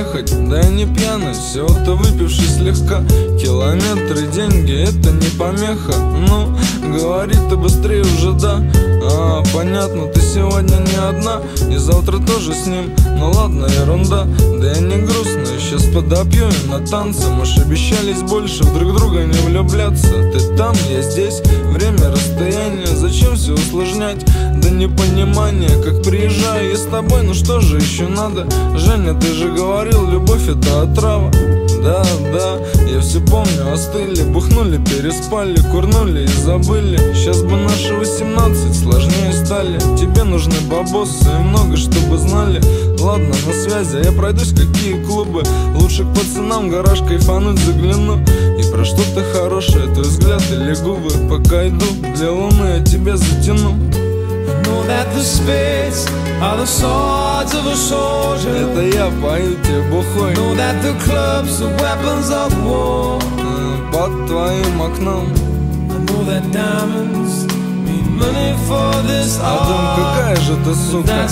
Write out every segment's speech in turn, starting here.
ехать, да я не пьяный, всего-то выпивший слегка. Километры, деньги, это не помеха. Ну, говори ты быстрее уже, да. Понятно, ты сегодня не одна, и завтра тоже с ним. Ну ладно, ерунда, да я не грустный. Сейчас подопью и на танцы. Мы ж обещались больше в друг друга не влюбляться. Ты там, я здесь, время, расстояние. Зачем все усложнять? Да непонимание, как приезжаю я с тобой, ну что же еще надо? Женя, ты же говорил, любовь это отрава. Да, я все помню, остыли, бухнули, переспали, курнули и забыли. Сейчас бы наши 18 сложнее стали. Тебе нужны бабосы и много, чтобы знали. Ладно, на связи, я пройдусь, какие клубы. Лучше к пацанам гараж кайфануть загляну. И про что-то хорошее, твой взгляд или губы. Пока иду, для луны я тебя затяну. Это я пою тебе бухой под твоим окном. А дом, какая же ты сука,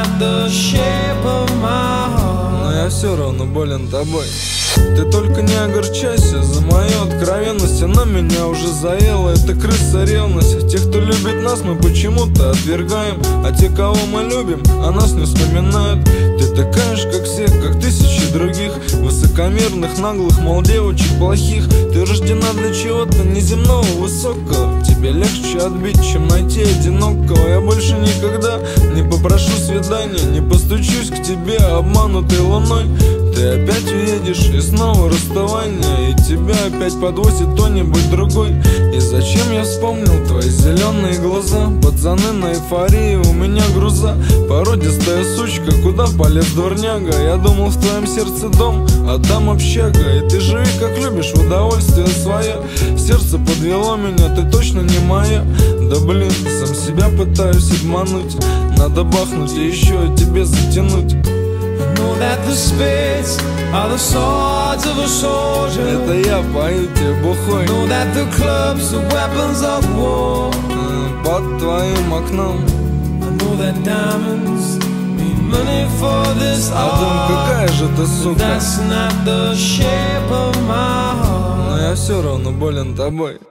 но я все равно болен тобой. Ты только не огорчайся за мою откровенность. Она меня уже заела, это крыса ревность. Тех, кто любит нас, мы почему-то отвергаем. А те, кого мы любим, о нас не вспоминают. Ты такая же, как все, как тысячи других высокомерных, наглых, мол, девочек плохих. Ты рождена для чего-то неземного, высокого. Тебе легче отбить, чем найти одинокого. Я больше никогда не попрошу свидания, не постучусь к тебе обманутой луной. Ты опять уедешь, и снова расставание, и тебя опять подвозит кто-нибудь другой. И зачем я вспомнил твои зеленые глаза? Пацаны на эйфории, у меня груза. Породистая сучка, куда полез дворняга? Я думал, в твоем сердце дом, а там общага. И ты живи как любишь, в удовольствие свое. Сердце подвело меня, ты точно не моя. Да блин, сам себя пытаюсь обмануть. Надо бахнуть и еще о тебе затянуть. Это я пою тебе бухой под твоим окном. А дом, какая же ты сука, но я все равно болен тобой.